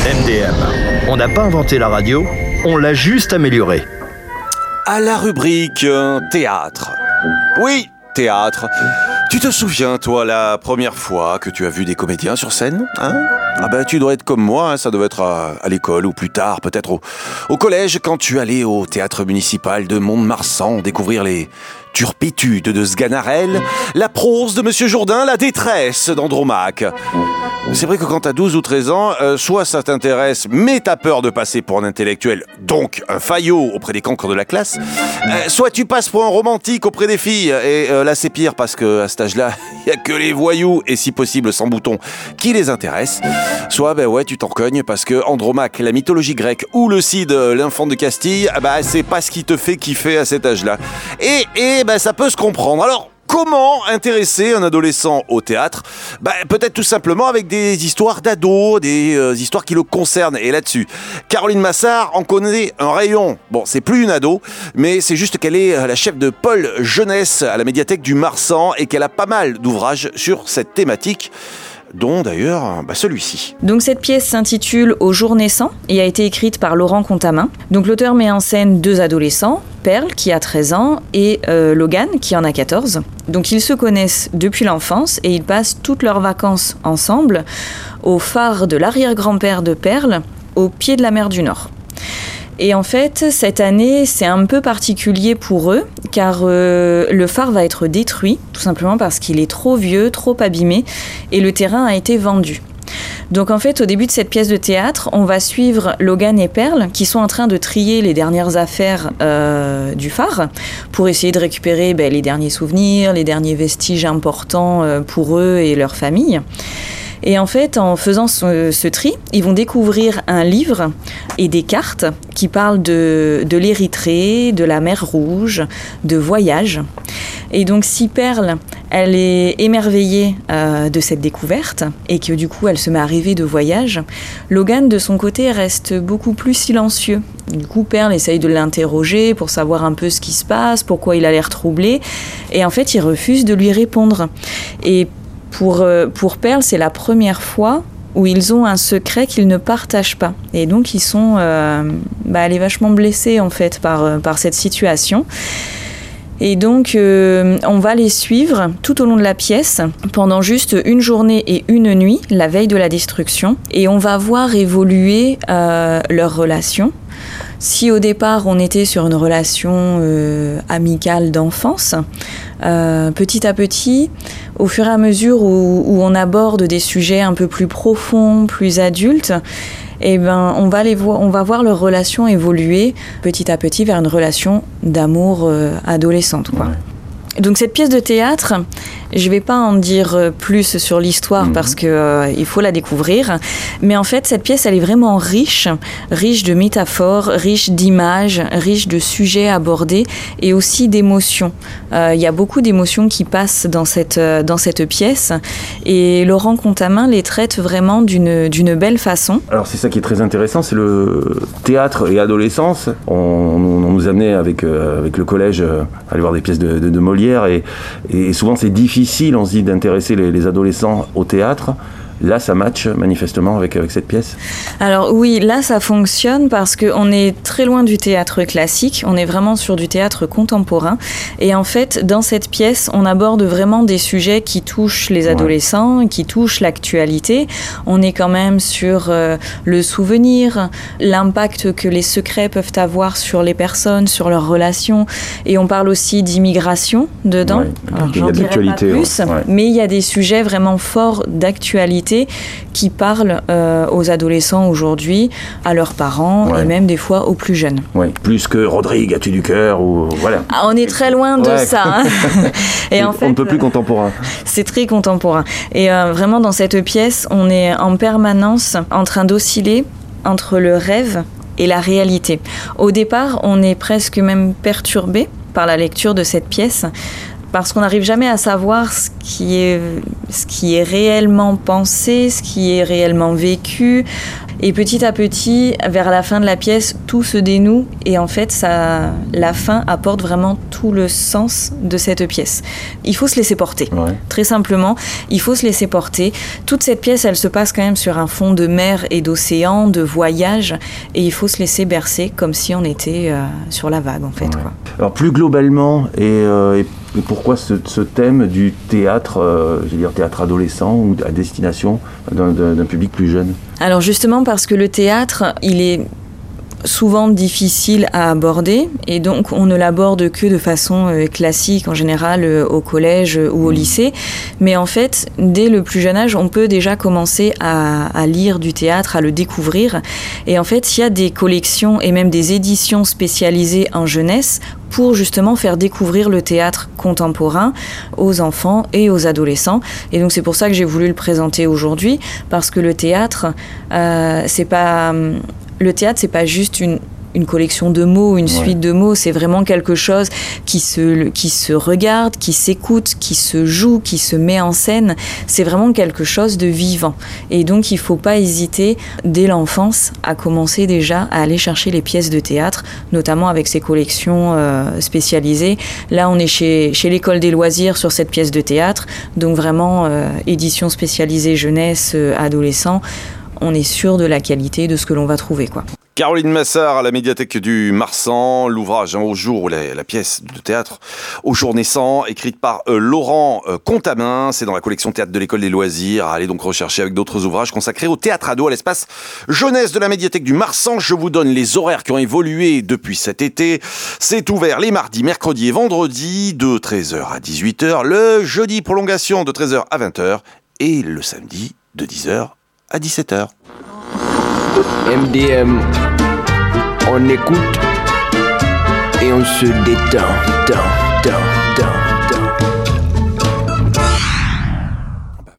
MDM. On n'a pas inventé la radio, on l'a juste améliorée. À la rubrique théâtre. Oui, théâtre. Tu te souviens, toi, la première fois que tu as vu des comédiens sur scène, hein? Ah ben, tu dois être comme moi, hein, ça doit être à l'école ou plus tard, peut-être au collège, quand tu allais au théâtre municipal de Mont-de-Marsan découvrir les turpitudes de Sganarelle, la prose de Monsieur Jourdain, la détresse d'Andromaque. C'est vrai que quand t'as 12 ou 13 ans, soit ça t'intéresse, mais t'as peur de passer pour un intellectuel, donc un faillot auprès des cancres de la classe, soit tu passes pour un romantique auprès des filles, et là c'est pire parce que à cet âge-là, il y a que les voyous, et si possible sans bouton, qui les intéressent. Soit ben ouais, tu t'en cognes parce que Andromaque, la mythologie grecque, ou le Cid, l'infant de Castille, bah c'est pas ce qui te fait kiffer à cet âge-là. Et ben ça peut se comprendre. Alors, comment intéresser un adolescent au théâtre ? Peut-être tout simplement avec des histoires d'ados, des histoires qui le concernent. Et là-dessus, Caroline Massart en connaît un rayon. Bon, c'est plus une ado, mais c'est juste qu'elle est la chef de pôle jeunesse à la médiathèque du Marsan et qu'elle a pas mal d'ouvrages sur cette thématique, dont d'ailleurs celui-ci. Donc cette pièce s'intitule Au jour naissant et a été écrite par Laurent Contamin. Donc l'auteur met en scène deux adolescents, Perle qui a 13 ans et Logan qui en a 14. Donc ils se connaissent depuis l'enfance et ils passent toutes leurs vacances ensemble au phare de l'arrière-grand-père de Perle, au pied de la mer du Nord. Et en fait, cette année, c'est un peu particulier pour eux, car le phare va être détruit, tout simplement parce qu'il est trop vieux, trop abîmé, et le terrain a été vendu. Donc en fait, au début de cette pièce de théâtre, on va suivre Logan et Perle, qui sont en train de trier les dernières affaires du phare, pour essayer de récupérer les derniers souvenirs, les derniers vestiges importants pour eux et leur famille. Et en fait, en faisant ce tri, ils vont découvrir un livre et des cartes qui parlent de l'Érythrée, de la mer Rouge, de voyage. Et donc, si Perle, elle est émerveillée de cette découverte et que du coup, elle se met à rêver de voyage, Logan, de son côté, reste beaucoup plus silencieux. Du coup, Perle essaye de l'interroger pour savoir un peu ce qui se passe, pourquoi il a l'air troublé. Et en fait, il refuse de lui répondre. Et pour Perle, c'est la première fois où ils ont un secret qu'ils ne partagent pas. Et donc, ils sont... elle est vachement blessée, en fait, par cette situation. Et donc, on va les suivre tout au long de la pièce, pendant juste une journée et une nuit, la veille de la destruction. Et on va voir évoluer leur relation. Si au départ on était sur une relation amicale d'enfance, petit à petit, au fur et à mesure où on aborde des sujets un peu plus profonds, plus adultes, on va voir leur relation évoluer petit à petit vers une relation d'amour adolescente, quoi. Donc cette pièce de théâtre, je vais pas en dire plus sur l'histoire parce que il faut la découvrir, mais en fait cette pièce elle est vraiment riche de métaphores, riche d'images, riche de sujets abordés et aussi d'émotions. Il y a beaucoup d'émotions qui passent dans cette pièce et Laurent Contamin les traite vraiment d'une belle façon. Alors c'est ça qui est très intéressant, c'est le théâtre et adolescence. On nous amenait avec le collège à aller voir des pièces de Molière. Et souvent c'est difficile, on se dit, d'intéresser les adolescents au théâtre. Là, ça match manifestement avec cette pièce. Alors oui, là, ça fonctionne parce qu'on est très loin du théâtre classique. On est vraiment sur du théâtre contemporain. Et en fait, dans cette pièce, on aborde vraiment des sujets qui touchent les adolescents, qui touchent l'actualité. On est quand même sur le souvenir, l'impact que les secrets peuvent avoir sur les personnes, sur leurs relations. Et on parle aussi d'immigration dedans. Ouais. Alors, il y a de l'actualité, mais il y a des sujets vraiment forts d'actualité qui parlent aux adolescents aujourd'hui, à leurs parents et même des fois aux plus jeunes. Oui, plus que Rodrigue, as-tu du cœur ou voilà. Ah, on est très loin de ça. Hein. Et en fait, on ne peut plus contemporain. C'est très contemporain. Et vraiment dans cette pièce, on est en permanence en train d'osciller entre le rêve et la réalité. Au départ, on est presque même perturbé par la lecture de cette pièce parce qu'on n'arrive jamais à savoir ce qui est réellement pensé, ce qui est réellement vécu. Et petit à petit, vers la fin de la pièce, tout se dénoue et en fait, la fin apporte vraiment tout le sens de cette pièce. Il faut se laisser porter, très simplement. Il faut se laisser porter. Toute cette pièce, elle se passe quand même sur un fond de mer et d'océan, de voyage, et il faut se laisser bercer comme si on était sur la vague, en fait. Quoi. Alors plus globalement, et pourquoi ce thème du théâtre, théâtre adolescent ou à destination d'un public plus jeune ? Alors justement parce que le théâtre, il est souvent difficile à aborder et donc on ne l'aborde que de façon classique en général au collège ou au lycée, mais en fait dès le plus jeune âge on peut déjà commencer à lire du théâtre, à le découvrir, et en fait il y a des collections et même des éditions spécialisées en jeunesse pour justement faire découvrir le théâtre contemporain aux enfants et aux adolescents. Et donc c'est pour ça que j'ai voulu le présenter aujourd'hui, parce que le théâtre, c'est pas juste une collection de mots, une suite de mots, c'est vraiment quelque chose qui se regarde, qui s'écoute, qui se joue, qui se met en scène. C'est vraiment quelque chose de vivant. Et donc, il ne faut pas hésiter, dès l'enfance, à commencer déjà à aller chercher les pièces de théâtre, notamment avec ces collections spécialisées. Là, on est chez l'École des loisirs sur cette pièce de théâtre. Donc, vraiment, édition spécialisée jeunesse, adolescent. On est sûr de la qualité de ce que l'on va trouver, quoi. Caroline Massard à la médiathèque du Marsan, l'ouvrage Au jour, la pièce de théâtre Au jour naissant, écrite par Laurent Contamin, c'est dans la collection théâtre de l'École des loisirs. Allez donc rechercher avec d'autres ouvrages consacrés au théâtre ado à l'espace jeunesse de la médiathèque du Marsan. Je vous donne les horaires qui ont évolué depuis cet été. C'est ouvert les mardis, mercredis et vendredis de 13h à 18h, le jeudi prolongation de 13h à 20h et le samedi de 10h à 17h. MDM, on écoute et on se détend.